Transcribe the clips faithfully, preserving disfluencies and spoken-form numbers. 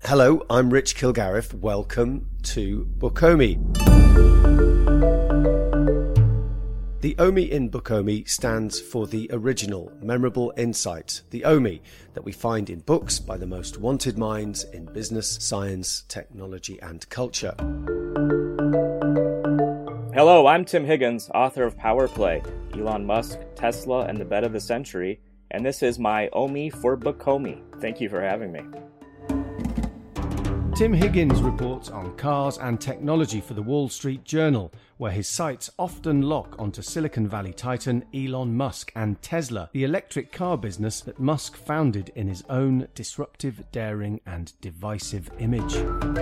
Hello, I'm Rich Kilgarriff. Welcome to Bookomi. The O M I in Bookomi stands for the original, memorable insight, the O M I that we find in books by the most wanted minds in business, science, technology and culture. Hello, I'm Tim Higgins, author of Power Play, Elon Musk, Tesla, and the Bet of the Century, and this is my O M I for Bookomi. Thank you for having me. Tim Higgins reports on cars and technology for the Wall Street Journal, where his sights often lock onto Silicon Valley titan Elon Musk and Tesla, the electric car business that Musk founded in his own disruptive, daring and divisive image.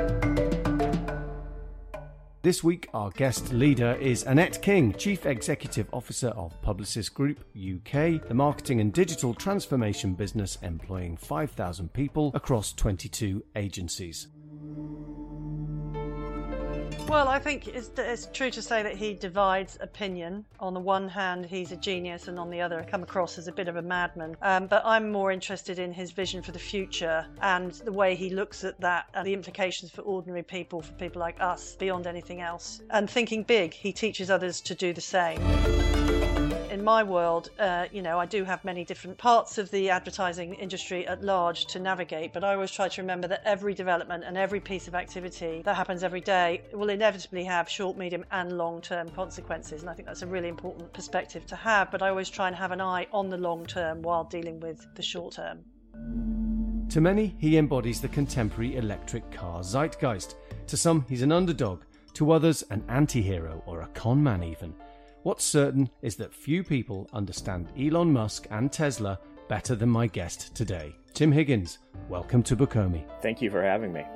This week, our guest leader is Annette King, Chief Executive Officer of Publicis Group U K, the marketing and digital transformation business employing five thousand people across twenty-two agencies. Well, I think it's, it's true to say that he divides opinion. On the one hand, he's a genius, and on the other, come across as a bit of a madman. Um, but I'm more interested in his vision for the future and the way he looks at that and the implications for ordinary people, for people like us, beyond anything else. And thinking big, he teaches others to do the same. In my world, uh, you know, I do have many different parts of the advertising industry at large to navigate, but I always try to remember that every development and every piece of activity that happens every day will inevitably have short, medium and long-term consequences, and I think that's a really important perspective to have, but I always try and have an eye on the long term while dealing with the short term. To many, he embodies the contemporary electric car zeitgeist. To some, he's an underdog. To others, an anti-hero or a con man even. What's certain is that few people understand Elon Musk and Tesla better than my guest today. Tim Higgins, welcome to Bookomi. Thank you for having me.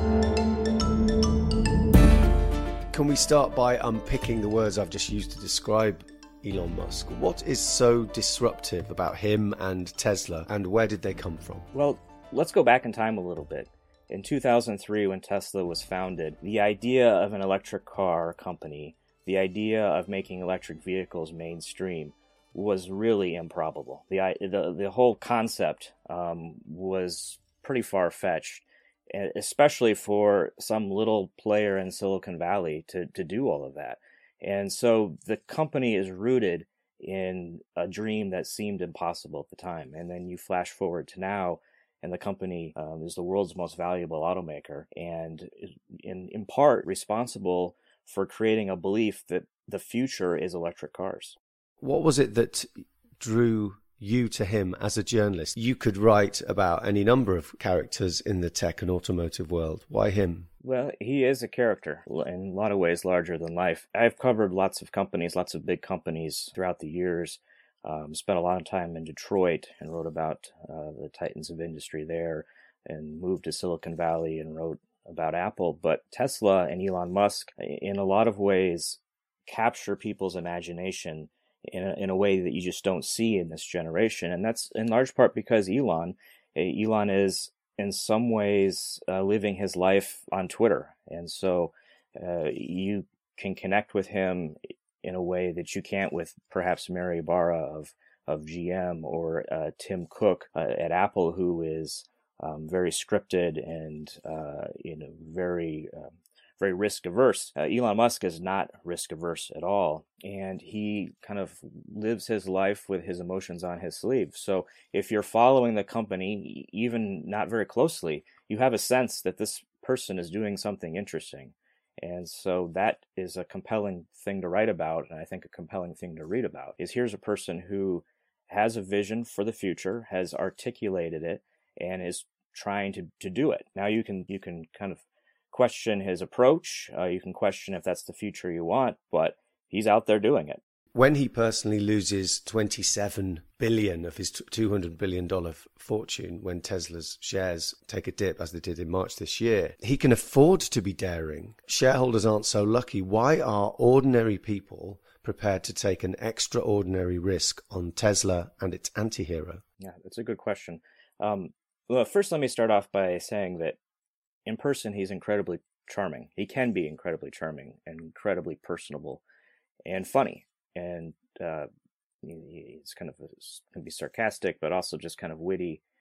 Can we start by unpicking the words I've just used to describe Elon Musk? What is so disruptive about him and Tesla, and where did they come from? Well, let's go back in time a little bit. In two thousand three, when Tesla was founded, the idea of an electric car company, the idea of making electric vehicles mainstream was really improbable. The the, the whole concept um, was pretty far-fetched, especially for some little player in Silicon Valley to, to do all of that. And so the company is rooted in a dream that seemed impossible at the time. And then you flash forward to now, and the company um, is the world's most valuable automaker, and in, in part responsible for creating a belief that the future is electric cars. What was it that drew you to him as a journalist? You could write about any number of characters in the tech and automotive world. Why him? Well, he is a character, in a lot of ways larger than life. I've covered lots of companies, lots of big companies throughout the years. Um, spent a lot of time in Detroit and wrote about uh, the titans of industry there, and moved to Silicon Valley and wrote about Apple. But Tesla and Elon Musk, in a lot of ways, capture people's imagination in a, in a way that you just don't see in this generation. And that's in large part because Elon, Elon is in some ways uh, living his life on Twitter. And so uh, you can connect with him in a way that you can't with perhaps Mary Barra of, of G M or uh, Tim Cook uh, at Apple, who is Um, very scripted and uh, you know very um, very risk averse. Uh, Elon Musk is not risk averse at all, and he kind of lives his life with his emotions on his sleeve. So if you're following the company, even not very closely, you have a sense that this person is doing something interesting, and so that is a compelling thing to write about, and I think a compelling thing to read about. Is here's a person who has a vision for the future, has articulated it, and is trying to, to do it. Now you can you can kind of question his approach. Uh, you can question if that's the future you want, but he's out there doing it. When he personally loses twenty-seven billion dollars of his two hundred billion dollars fortune, when Tesla's shares take a dip, as they did in March this year, he can afford to be daring. Shareholders aren't so lucky. Why are ordinary people prepared to take an extraordinary risk on Tesla and its anti-hero? Yeah, that's a good question. Um, Well, first, let me start off by saying that in person, he's incredibly charming. He can be incredibly charming and incredibly personable and funny. And uh, he's kind of, can be sarcastic, but also just kind of witty.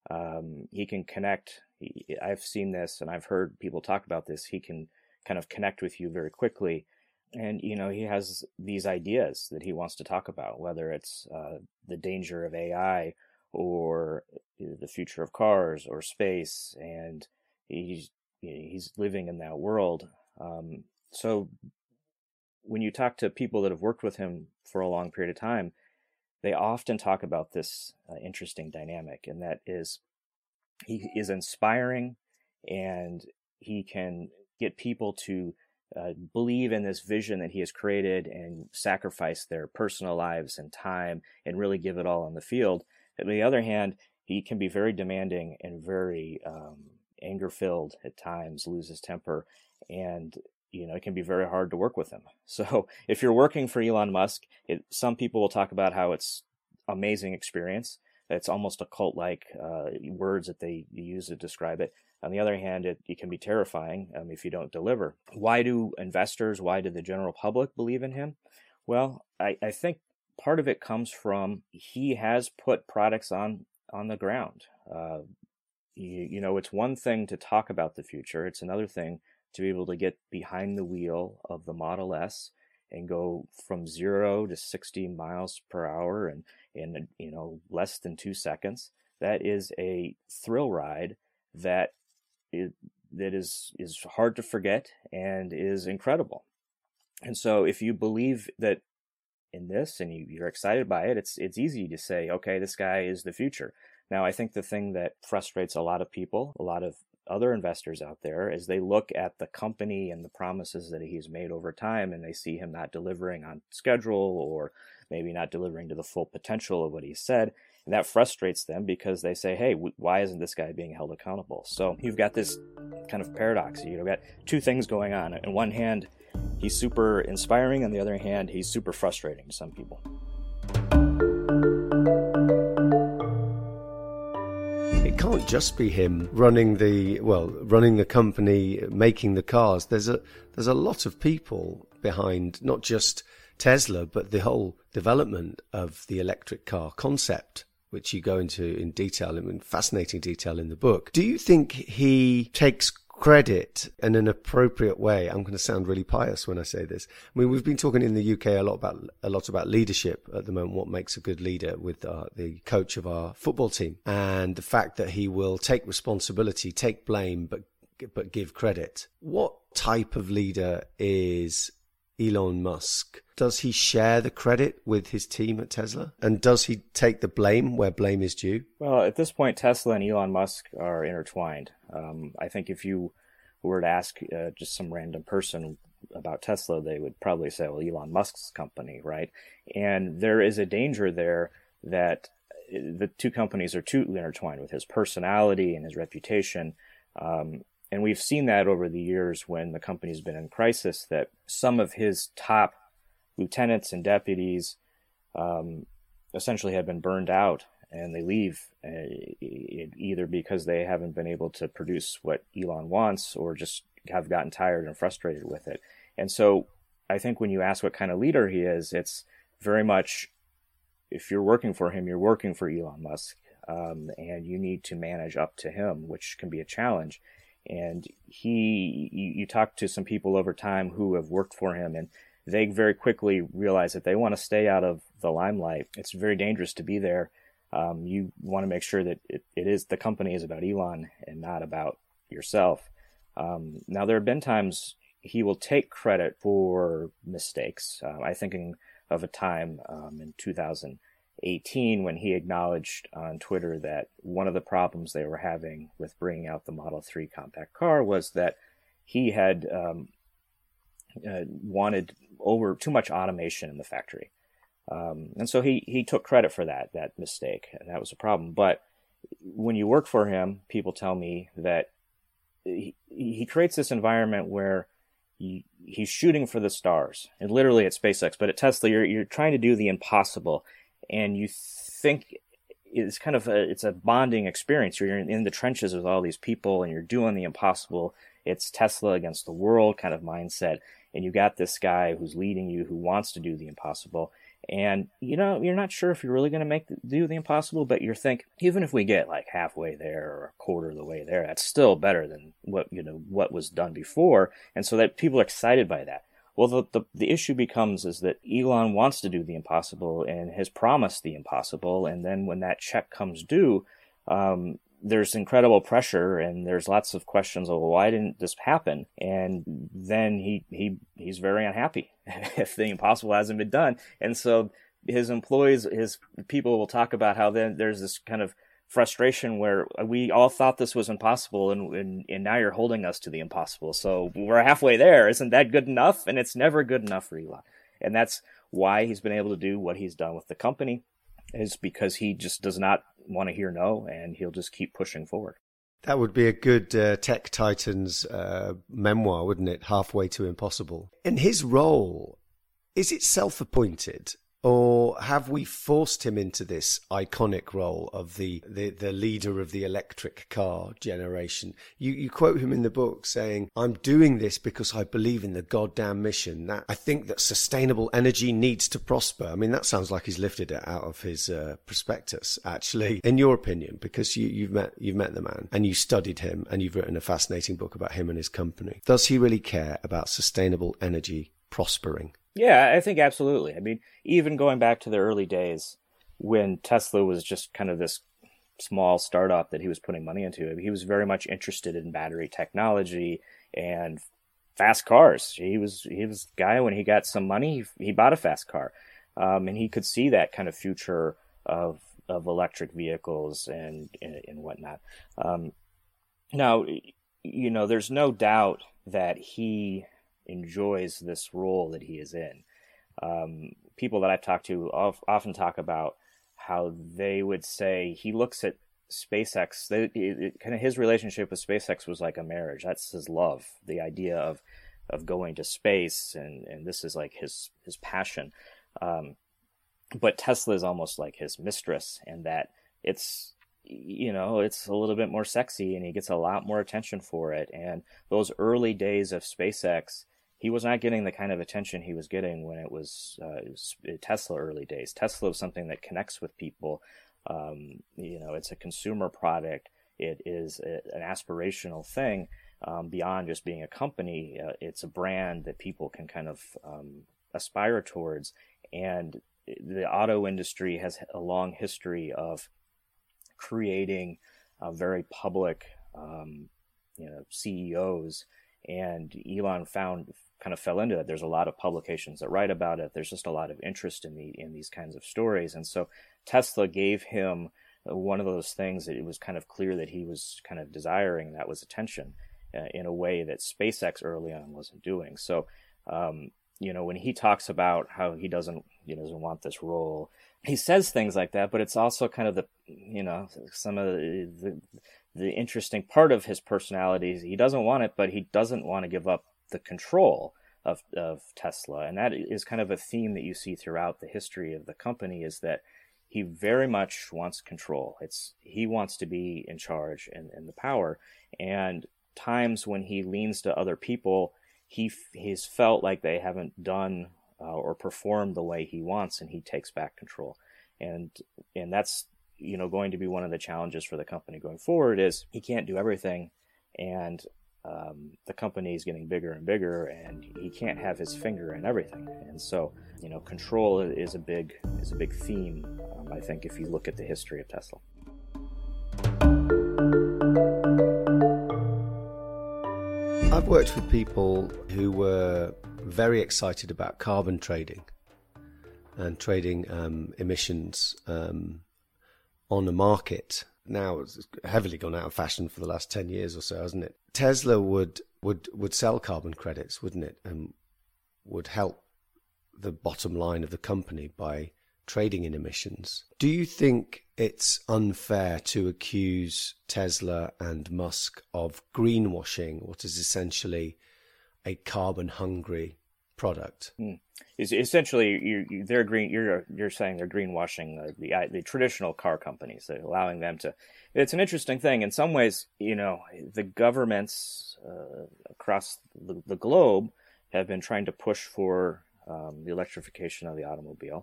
Um, he can connect. He, I've seen this and I've heard people talk about this. He can kind of connect with you very quickly. And, you know, he has these ideas that he wants to talk about, whether it's uh, the danger of A I or the future of cars or space. And he's, he's living in that world. Um, so when you talk to people that have worked with him for a long period of time, they often talk about this uh, interesting dynamic, and that is he is inspiring, and he can get people to uh, believe in this vision that he has created and sacrifice their personal lives and time and really give it all on the field. On the other hand, he can be very demanding and very um, anger-filled at times, lose his temper, and you know, it can be very hard to work with him. So if you're working for Elon Musk, it, some people will talk about how it's amazing experience. It's almost a cult-like uh, words that they use to describe it. On the other hand, it, it can be terrifying um, if you don't deliver. Why do investors, why do the general public believe in him? Well, I, I think part of it comes from he has put products on, on the ground. Uh, you, you know, it's one thing to talk about the future. It's another thing to be able to get behind the wheel of the Model S and go from zero to sixty miles per hour and in, you know, less than two seconds. That is a thrill ride that is, that is, is hard to forget and is incredible. And so if you believe that in this and you, you're excited by it, it's, it's easy to say, okay, this guy is the future. Now, I think the thing that frustrates a lot of people, a lot of other investors out there, is they look at the company and the promises that he's made over time, and they see him not delivering on schedule or maybe not delivering to the full potential of what he said. And that frustrates them because they say, hey, w- why isn't this guy being held accountable? So you've got this kind of paradox. You've got two things going on. On one hand, he's super inspiring. On the other hand, he's super frustrating to some people. It can't just be him running the well, running the company, making the cars. There's a there's a lot of people behind not just Tesla, but the whole development of the electric car concept, which you go into in detail, in fascinating detail in the book. Do you think he takes credit in an appropriate way? I'm going to sound really pious when I say this. I mean, we've been talking in the U K a lot about a lot about leadership at the moment. What makes a good leader with uh, the coach of our football team, and the fact that he will take responsibility, take blame, but but give credit. What type of leader is Elon Musk? Does he share the credit with his team at Tesla? And does he take the blame where blame is due? Well, at this point, Tesla and Elon Musk are intertwined. Um, I think if you were to ask uh, just some random person about Tesla, they would probably say, well, Elon Musk's company, right? And there is a danger there that the two companies are too intertwined with his personality and his reputation. Um, and we've seen that over the years when the company's been in crisis, that some of his top lieutenants and deputies um, essentially have been burned out, and they leave uh, either because they haven't been able to produce what Elon wants or just have gotten tired and frustrated with it. And so I think when you ask what kind of leader he is, it's very much, if you're working for him, you're working for Elon Musk, um, and you need to manage up to him, which can be a challenge. And he, you, you talk to some people over time who have worked for him, and they very quickly realize that they want to stay out of the limelight. It's very dangerous to be there. Um, you want to make sure that it, it is the company is about Elon and not about yourself. Um, now, there have been times he will take credit for mistakes. Uh, I'm thinking of a time um, in two thousand eighteen when he acknowledged on Twitter that one of the problems they were having with bringing out the Model three compact car was that he had um, uh, wanted over too much automation in the factory. Um, and so he, he took credit for that, that mistake, and that was a problem. But when you work for him, people tell me that he, he creates this environment where he, he's shooting for the stars, and literally at SpaceX, but at Tesla, you're, you're trying to do the impossible, and you think it's kind of a, it's a bonding experience. You're in, in the trenches with all these people, and you're doing the impossible. It's Tesla against the world kind of mindset. And you got this guy who's leading you, who wants to do the impossible. And, you know, you're not sure if you're really going to make the, do the impossible, but you're thinking, even if we get like halfway there or a quarter of the way there, that's still better than what, you know, what was done before. And so that people are excited by that. Well, the, the, the issue becomes is that Elon wants to do the impossible and has promised the impossible. And then when that check comes due, um, there's incredible pressure and there's lots of questions of, well, why didn't this happen? And then he, he, he's very unhappy if the impossible hasn't been done. And so his employees, his people will talk about how then there's this kind of frustration where we all thought this was impossible and, and, and now you're holding us to the impossible. So we're halfway there. Isn't that good enough? And it's never good enough for Elon. And that's why he's been able to do what he's done with the company, is because he just does not want to hear no, and he'll just keep pushing forward. That would be a good uh, Tech Titans uh, memoir, wouldn't it? Halfway to Impossible. In his role, is it self-appointed? Or have we forced him into this iconic role of the, the, the leader of the electric car generation? You, you quote him in the book saying, I'm doing this because I believe in the goddamn mission. That I think that sustainable energy needs to prosper. I mean, that sounds like he's lifted it out of his uh, prospectus, actually, in your opinion, because you, you've met you've met the man and you studied him and you've written a fascinating book about him and his company. Does he really care about sustainable energy prospering? Yeah, I think absolutely. I mean, even going back to the early days when Tesla was just kind of this small startup that he was putting money into, he was very much interested in battery technology and fast cars. He was he was the guy, when he got some money, he, he bought a fast car. Um, and he could see that kind of future of of electric vehicles and, and, and whatnot. Um, now, you know, there's no doubt that he enjoys this role that he is in. Um, people that I've talked to often talk about how they would say he looks at SpaceX, they, it, it, kind of his relationship with SpaceX was like a marriage. That's his love, the idea of of going to space, and, and this is like his, his passion. Um, but Tesla is almost like his mistress, and that it's, you know, it's a little bit more sexy and he gets a lot more attention for it. And those early days of SpaceX, he was not getting the kind of attention he was getting when it was, uh, it was Tesla early days. Tesla is something that connects with people. Um, you know, it's a consumer product. It is a, an aspirational thing um, beyond just being a company. Uh, it's a brand that people can kind of um, aspire towards. And the auto industry has a long history of creating a very public, um, you know, C E Os. And Elon found kind of fell into it. There's a lot of publications that write about it. There's just a lot of interest in the in these kinds of stories. And so Tesla gave him one of those things that it was kind of clear that he was kind of desiring, that was attention uh, in a way that SpaceX early on wasn't doing. So, um, you know, when he talks about how he doesn't, you know, doesn't want this role, he says things like that, but it's also kind of the, you know, some of the, the, the interesting part of his personality is he doesn't want it, but he doesn't want to give up the control of, of Tesla. And that is kind of a theme that you see throughout the history of the company, is that he very much wants control. It's, he wants to be in charge and, and the power. And times when he leans to other people, he, he's felt like they haven't done uh, or performed the way he wants, and he takes back control. And, and that's, you know, going to be one of the challenges for the company going forward, is he can't do everything. And um, the company is getting bigger and bigger, and he can't have his finger in everything. And so, you know, control is a big is a big theme, um, I think, if you look at the history of Tesla. I've worked with people who were very excited about carbon trading and trading um, emissions um, on the market. Now it's heavily gone out of fashion for the last ten years or so, hasn't it? Tesla would would would sell carbon credits, wouldn't it, and would help the bottom line of the company by trading in emissions. Do you think it's unfair to accuse Tesla and Musk of greenwashing what is essentially a carbon-hungry product? Mm. Is essentially you, you, they're green. You're you're saying they're greenwashing the, the the traditional car companies, they're allowing them to. It's an interesting thing in some ways. You know, the governments uh, across the, the globe have been trying to push for um, the electrification of the automobile,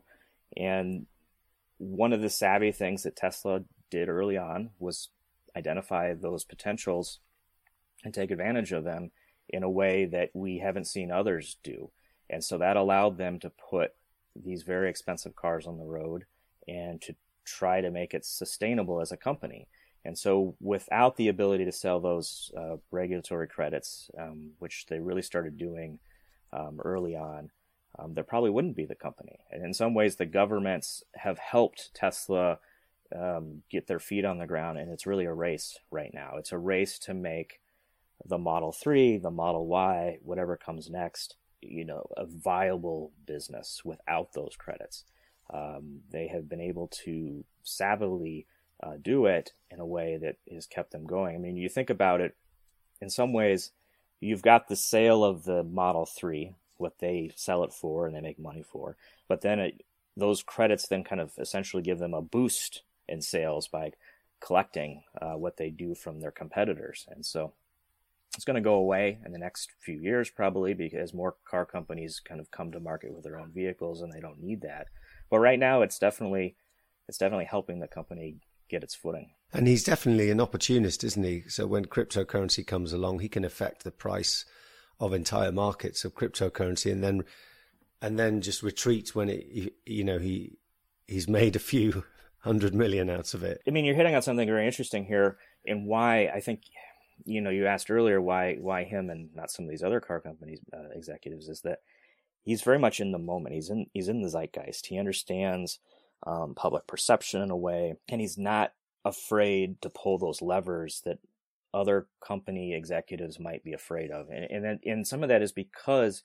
And one of the savvy things that Tesla did early on was identify those potentials and take advantage of them in a way that we haven't seen others do. And so that allowed them to put these very expensive cars on the road and to try to make it sustainable as a company. And so without the ability to sell those uh, regulatory credits, um, which they really started doing um, early on, um, there probably wouldn't be the company. And in some ways, the governments have helped Tesla um, get their feet on the ground. And it's really a race right now. It's a race to make the Model three, the Model Y, whatever comes next, you know, a viable business without those credits. Um, they have been able to savvily uh, do it in a way that has kept them going. I mean, you think about it, in some ways, you've got the sale of the Model three, what they sell it for and they make money for, but then it, those credits then kind of essentially give them a boost in sales by collecting uh, what they do from their competitors. And so it's going to go away in the next few years, probably, because more car companies kind of come to market with their own vehicles and they don't need that. But right now, it's definitely it's definitely helping the company get its footing. And he's definitely an opportunist, isn't he? So when cryptocurrency comes along, he can affect the price of entire markets of cryptocurrency, and then and then just retreat when it, you know, he he's made a few hundred million out of it. I mean, you're hitting on something very interesting here, and why I think, you know, you asked earlier why why him and not some of these other car companies uh, executives, is that he's very much in the moment. He's in he's in the zeitgeist. He understands um, public perception in a way, and he's not afraid to pull those levers that other company executives might be afraid of. And and, then, and some of that is because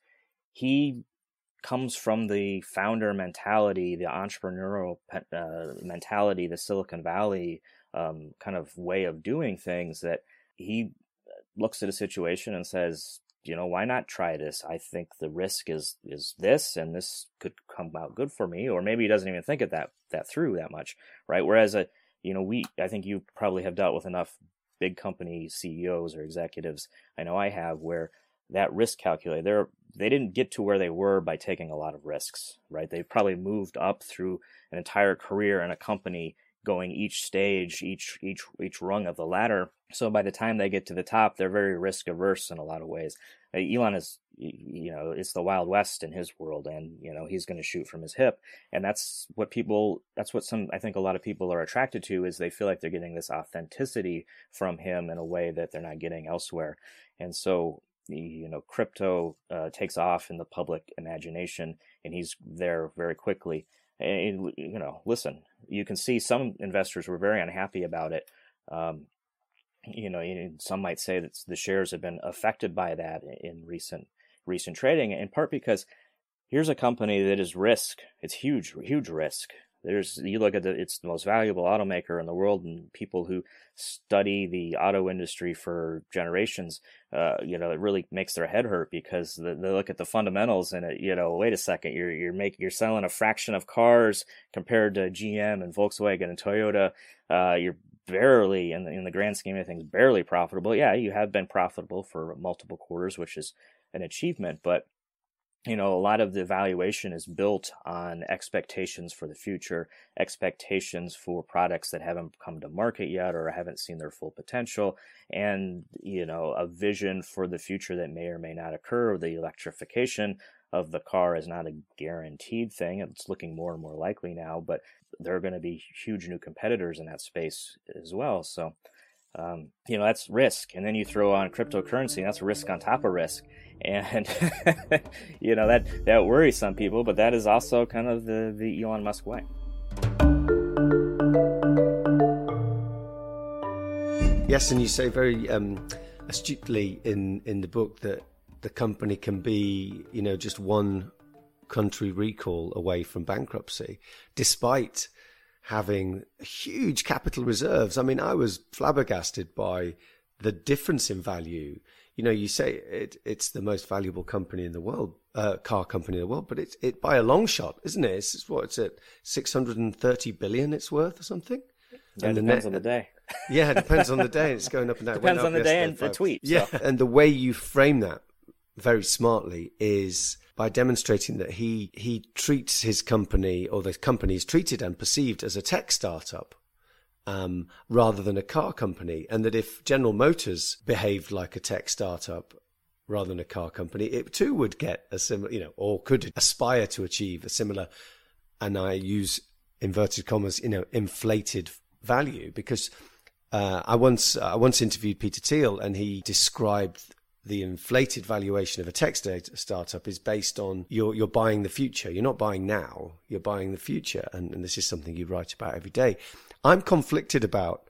he comes from the founder mentality, the entrepreneurial uh, mentality, the Silicon Valley um, kind of way of doing things, that he looks at a situation and says, you know, why not try this? I think the risk is is this, and this could come out good for me. Or maybe he doesn't even think of that that through that much, right? Whereas, a, you know, we, I think you probably have dealt with enough big company C E Os or executives, I know I have, where that risk calculator, they're, they didn't get to where they were by taking a lot of risks, right? They probably moved up through an entire career in a company, going each stage, each each each rung of the ladder. So by the time they get to the top, they're very risk averse in a lot of ways. Uh, Elon is, you know, it's the Wild West in his world, and you know he's going to shoot from his hip, and that's what people, that's what some, I think a lot of people are attracted to, is they feel like they're getting this authenticity from him in a way that they're not getting elsewhere. And so, you know, crypto uh, takes off in the public imagination, and he's there very quickly. And, you know, listen, you can see some investors were very unhappy about it. Um, you know, some might say that the shares have been affected by that in recent recent trading, in part because here's a company that is risk. It's huge, huge risk. There's, you look at the, it's the most valuable automaker in the world, and people who study the auto industry for generations, uh, you know, it really makes their head hurt, because they, they look at the fundamentals and it, you know, wait a second, you're you're making you're selling a fraction of cars compared to G M and Volkswagen and Toyota. Uh, you're barely, in the, in the grand scheme of things, barely profitable. Yeah, you have been profitable for multiple quarters, which is an achievement, but you know, a lot of the valuation is built on expectations for the future, expectations for products that haven't come to market yet or haven't seen their full potential, and, you know, a vision for the future that may or may not occur. The electrification of the car is not a guaranteed thing. It's looking more and more likely now, but there are going to be huge new competitors in that space as well. So, um, you know, that's risk. And then you throw on cryptocurrency, and that's risk on top of risk. And, you know, that, that worries some people, but that is also kind of the, the Elon Musk way. Yes, and you say very um, astutely in, in the book that the company can be, you know, just one country recall away from bankruptcy, despite having huge capital reserves. I mean, I was flabbergasted by the difference in value. You know, you say it, it's the most valuable company in the world, uh, car company in the world, but it's it by a long shot, isn't it? It's, it's what, it's at six hundred thirty billion it's worth or something? Yeah, and it depends net, on the day. Yeah, it depends on the day. It's going up and down. Depends up on the day and the tweet. Yeah, so. And the way you frame that very smartly is by demonstrating that he he treats his company, or the company is treated and perceived as a tech startup um, rather than a car company, and that if General Motors behaved like a tech startup rather than a car company, it too would get a similar, you know, or could aspire to achieve a similar, and I use inverted commas, you know, inflated value. Because uh, I once I once interviewed Peter Thiel, and he described the inflated valuation of a tech startup is based on you're you're buying the future. You're not buying now. You're buying the future, and, and this is something you write about every day. I'm conflicted about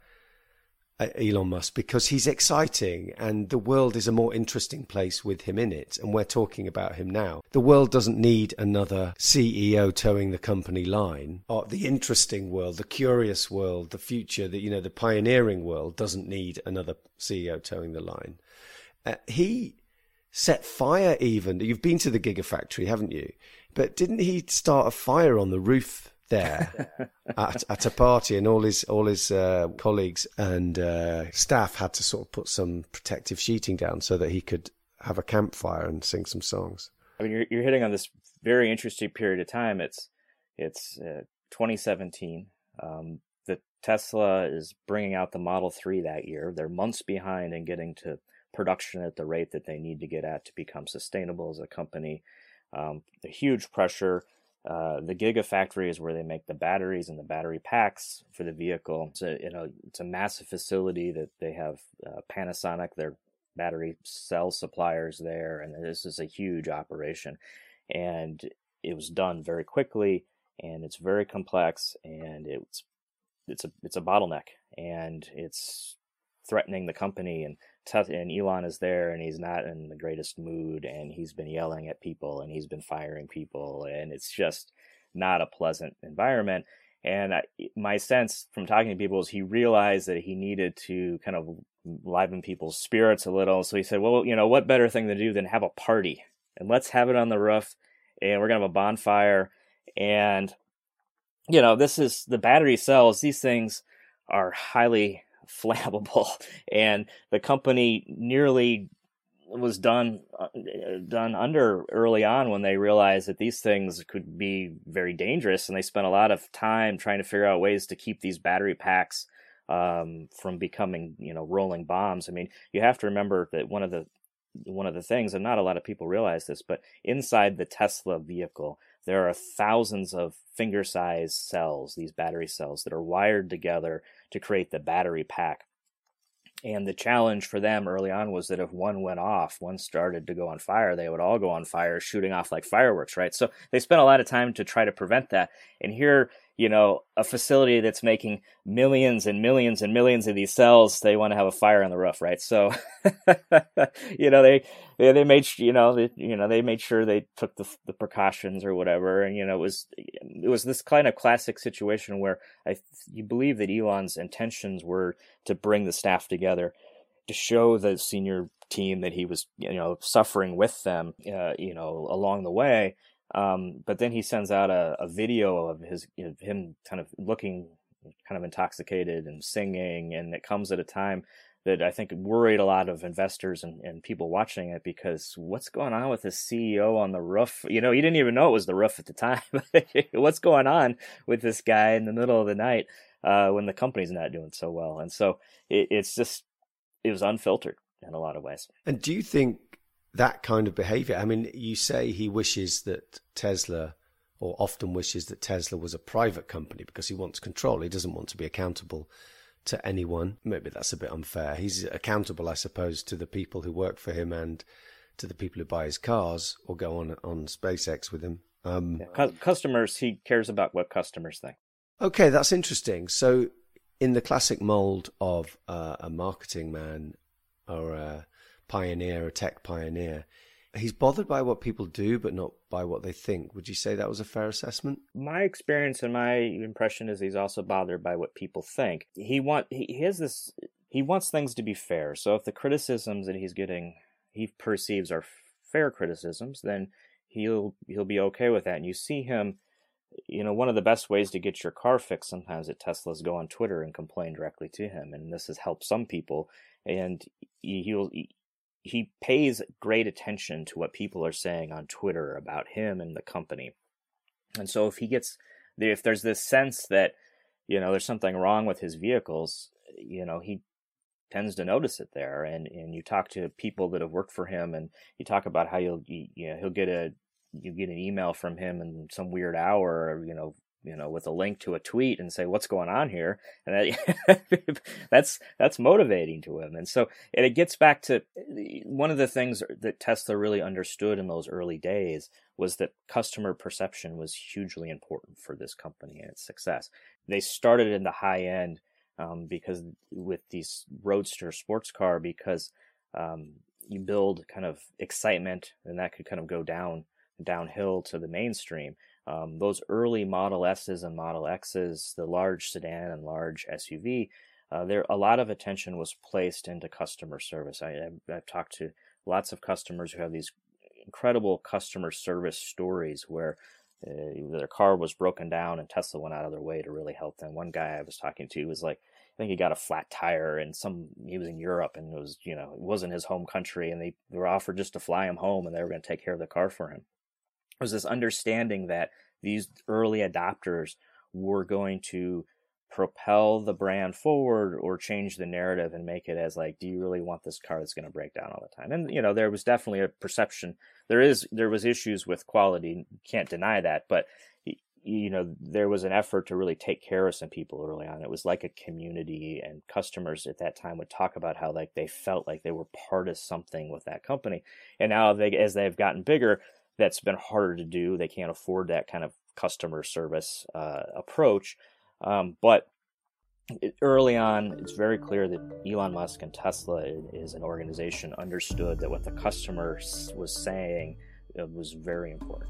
Elon Musk because he's exciting, and the world is a more interesting place with him in it, and we're talking about him now. The world doesn't need another C E O towing the company line. Or the interesting world, the curious world, the future, the, you know, the pioneering world doesn't need another C E O towing the line. Uh, he set fire even. You've been to the Gigafactory, haven't you? But didn't he start a fire on the roof there at, at a party, and all his all his uh, colleagues and uh, staff had to sort of put some protective sheeting down so that he could have a campfire and sing some songs. I mean, you're, you're hitting on this very interesting period of time. It's it's uh, twenty seventeen. Um, the Tesla is bringing out the Model three that year. They're months behind in getting to production at the rate that they need to get at to become sustainable as a company. Um, the huge pressure. Uh, the Gigafactory is where they make the batteries and the battery packs for the vehicle. It's a, you know, it's a massive facility that they have uh, Panasonic, their battery cell suppliers there, and this is a huge operation. And it was done very quickly, and it's very complex, and it's it's a it's a bottleneck, and it's threatening the company. And and Elon is there, and he's not in the greatest mood, and he's been yelling at people, and he's been firing people, and it's just not a pleasant environment. And I, my sense from talking to people is he realized that he needed to kind of liven people's spirits a little. So he said, well, you know, what better thing to do than have a party? And let's have it on the roof, and we're going to have a bonfire. And, you know, this is the battery cells. These things are highly flammable, and the company nearly was done uh, done under early on when they realized that these things could be very dangerous, and they spent a lot of time trying to figure out ways to keep these battery packs um, from becoming, you know, rolling bombs. I mean, you have to remember that one of the one of the things, and not a lot of people realize this, but inside the Tesla vehicle, there are thousands of finger-sized cells, these battery cells that are wired together to create the battery pack. And the challenge for them early on was that if one went off, one started to go on fire, they would all go on fire, shooting off like fireworks, right? So they spent a lot of time to try to prevent that. And here, you know, a facility that's making millions and millions and millions of these cells, they want to have a fire on the roof, right? So, you know, they they made you know they, you know they made sure they took the the precautions or whatever, and you know it was it was this kind of classic situation where I you believe that Elon's intentions were to bring the staff together to show the senior team that he was, you know, suffering with them, uh, you know, along the way. Um, but then he sends out a, a video of his, you know, him kind of looking kind of intoxicated and singing. And it comes at a time that I think worried a lot of investors and, and people watching it, because what's going on with this C E O on the roof? You know, he didn't even know it was the roof at the time. What's going on with this guy in the middle of the night uh, when the company's not doing so well? And so it, it's just, it was unfiltered in a lot of ways. And do you think that kind of behavior, I mean, you say he wishes that Tesla, or often wishes that Tesla was a private company because he wants control. He doesn't want to be accountable to anyone. Maybe that's a bit unfair. He's accountable, I suppose, to the people who work for him and to the people who buy his cars or go on on SpaceX with him. Um, yeah. Customers, he cares about what customers think. Okay, that's interesting. So in the classic mold of uh, a marketing man or a pioneer, a tech pioneer, he's bothered by what people do, but not by what they think. Would you say that was a fair assessment? My experience and my impression is he's also bothered by what people think. He want he, he has this. He wants things to be fair. So if the criticisms that he's getting, he perceives are fair criticisms, then he'll he'll be okay with that. And you see him. You know, one of the best ways to get your car fixed sometimes at Tesla is go on Twitter and complain directly to him, and this has helped some people. And he'll. he pays great attention to what people are saying on Twitter about him and the company. And so if he gets, if there's this sense that, you know, there's something wrong with his vehicles, you know, he tends to notice it there. And, and you talk to people that have worked for him, and you talk about how you'll, you, you know, he'll get a, you get an email from him in some weird hour, you know, you know, with a link to a tweet and say, what's going on here? And that, that's, that's motivating to him. And so and it gets back to one of the things that Tesla really understood in those early days was that customer perception was hugely important for this company and its success. They started in the high end um, because with these Roadster sports car, because um, you build kind of excitement, and that could kind of go down downhill to the mainstream. Um, those early Model S's and Model X's, the large sedan and large S U V, uh, there a lot of attention was placed into customer service. I, I've, I've talked to lots of customers who have these incredible customer service stories where uh, their car was broken down and Tesla went out of their way to really help them. One guy I was talking to was like, I think he got a flat tire, and some he was in Europe, and it was, you know, it wasn't his home country, and they were offered just to fly him home, and they were going to take care of the car for him. Was this understanding that these early adopters were going to propel the brand forward or change the narrative and make it as like, do you really want this car that's going to break down all the time? And, you know, there was definitely a perception. There is, there was issues with quality. Can't deny that. But, you know, there was an effort to really take care of some people early on. It was like a community, and customers at that time would talk about how like they felt like they were part of something with that company. And now they, as they've gotten bigger, that's been harder to do. They can't afford that kind of customer service uh, approach. Um, but it, early on, it's very clear that Elon Musk and Tesla is an organization understood that what the customer was saying was very important.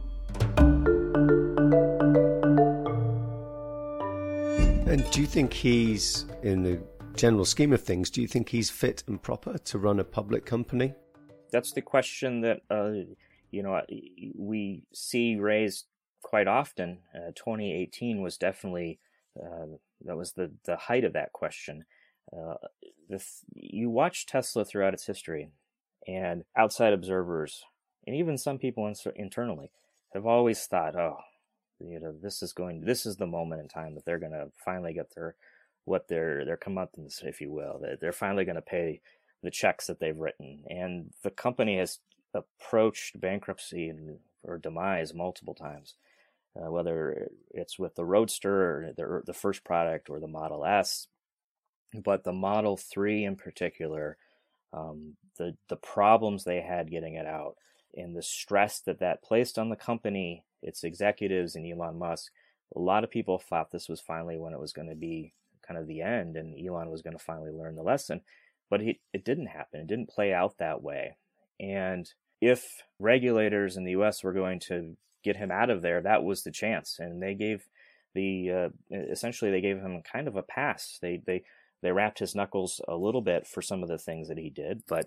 And do you think he's, in the general scheme of things, do you think he's fit and proper to run a public company? That's the question that uh, you know, we see raised quite often. Uh, twenty eighteen was definitely, uh, that was the, the height of that question. Uh, the, you watch Tesla throughout its history, and outside observers, and even some people in, internally, have always thought, oh, you know, this is going, this is the moment in time that they're going to finally get their, what their, their comeuppance, if you will. That they're finally going to pay the checks that they've written. And the company has approached bankruptcy and, or demise multiple times, uh, whether it's with the Roadster or the, the first product or the Model S. But the Model three in particular, um, the the problems they had getting it out, and the stress that that placed on the company, its executives, and Elon Musk. A lot of people thought this was finally when it was going to be kind of the end, and Elon was going to finally learn the lesson. But it, it didn't happen. It didn't play out that way. And if regulators in the U S were going to get him out of there, that was the chance. And they gave the uh, essentially they gave him kind of a pass. They they they wrapped his knuckles a little bit for some of the things that he did, but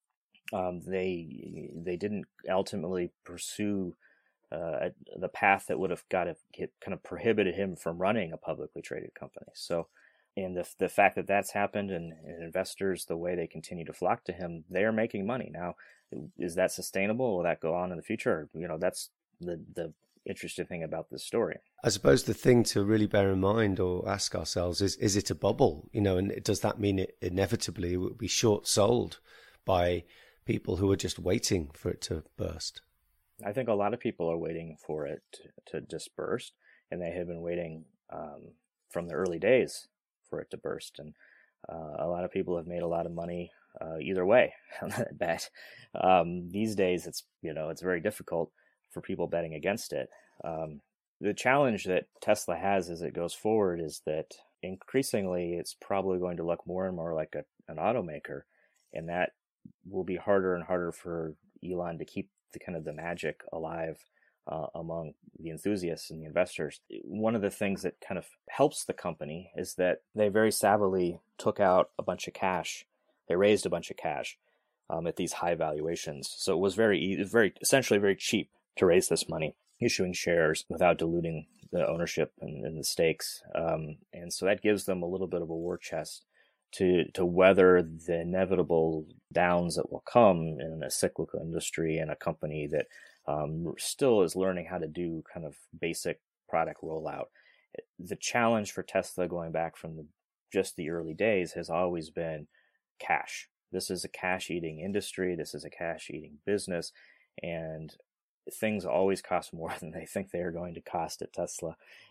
um, they they didn't ultimately pursue uh, the path that would have got to get, kind of prohibited him from running a publicly traded company. So. And the the fact that that's happened, and, and investors, the way they continue to flock to him, they are making money. Now, is that sustainable? Will that go on in the future? You know, that's the, the interesting thing about this story. I suppose the thing to really bear in mind or ask ourselves is, is it a bubble? You know, and does that mean it inevitably will be short sold by people who are just waiting for it to burst? I think a lot of people are waiting for it to, to just burst, and they have been waiting um, from the early days for it to burst. And uh, a lot of people have made a lot of money uh, either way on that bet. Um, these days, it's, you know, it's very difficult for people betting against it. Um, the challenge that Tesla has as it goes forward is that increasingly it's probably going to look more and more like a, an automaker, and that will be harder and harder for Elon to keep the kind of the magic alive Uh, among the enthusiasts and the investors. One of the things that kind of helps the company is that they very savvily took out a bunch of cash. They raised a bunch of cash um, at these high valuations. So it was very, very essentially very cheap to raise this money, issuing shares without diluting the ownership and, and the stakes. Um, and so that gives them a little bit of a war chest to to weather the inevitable downs that will come in a cyclical industry and a company that um, still is learning how to do kind of basic product rollout. The challenge for Tesla going back from the, just the early days has always been cash. This is a cash-eating industry. This is a cash-eating business, and things always cost more than they think they are going to cost at Tesla.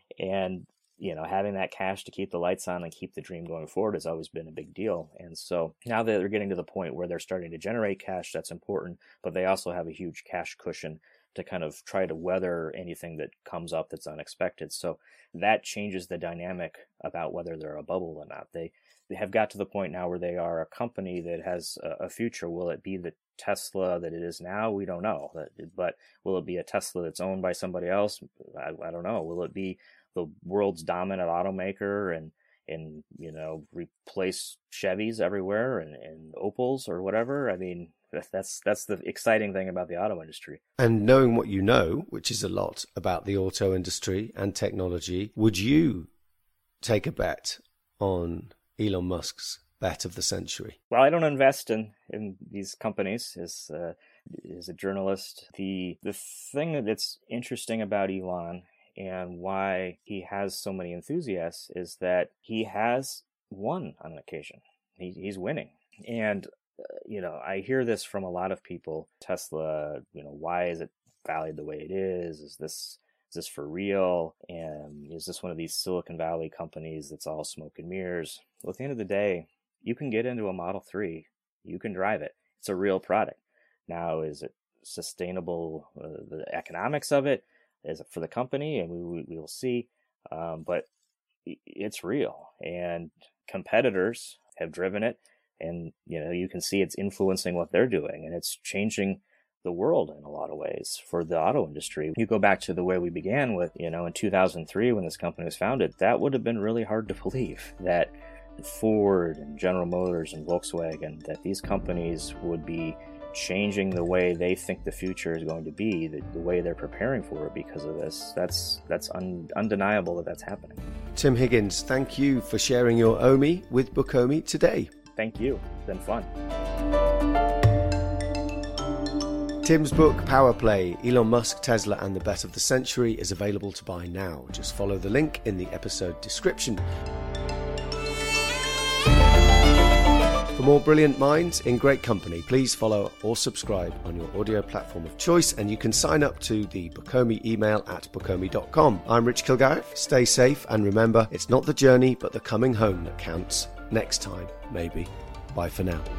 And you know, having that cash to keep the lights on and keep the dream going forward has always been a big deal. And so now that they're getting to the point where they're starting to generate cash, that's important, but they also have a huge cash cushion to kind of try to weather anything that comes up that's unexpected. So that changes the dynamic about whether they're a bubble or not. They they have got to the point now where they are a company that has a, a future. Will it be the Tesla that it is now? We don't know. But will it be a Tesla that's owned by somebody else? I, I don't know. Will it be the world's dominant automaker and, and you know, replace Chevys everywhere and, and Opels or whatever? I mean, that's that's the exciting thing about the auto industry. And knowing what you know, which is a lot about the auto industry and technology, would you take a bet on Elon Musk's bet of the century? Well, I don't invest in, in these companies as, uh, as a journalist. The the thing that's interesting about Elon and why he has so many enthusiasts is that he has won on an occasion. He, he's winning. And, uh, you know, I hear this from a lot of people. Tesla, you know, why is it valued the way it is? Is this is this for real? And is this one of these Silicon Valley companies that's all smoke and mirrors? Well, at the end of the day, you can get into a Model three. You can drive it. It's a real product. Now, is it sustainable? Uh, the economics of it? Is it for the company? And we, we, we will see. Um, but it's real. And competitors have driven it. And, you know, you can see it's influencing what they're doing. And it's changing the world in a lot of ways for the auto industry. You go back to the way we began with, you know, in two thousand three when this company was founded, that would have been really hard to believe that Ford and General Motors and Volkswagen, that these companies would be changing the way they think the future is going to be, the, the way they're preparing for it because of this. That's that's un, undeniable that that's happening. Tim Higgins, thank you for sharing your Omi with Bokomi today. Thank you. It's been fun. Tim's book, Power Play, Elon Musk, Tesla and the Bet of the Century is available to buy now. Just follow the link in the episode description. For more brilliant minds in great company, please follow or subscribe on your audio platform of choice, and you can sign up to the Bokomi email at bokomi dot com. I'm Rich Kilgarriff. Stay safe, and remember, it's not the journey, but the coming home that counts. Next time, maybe. Bye for now.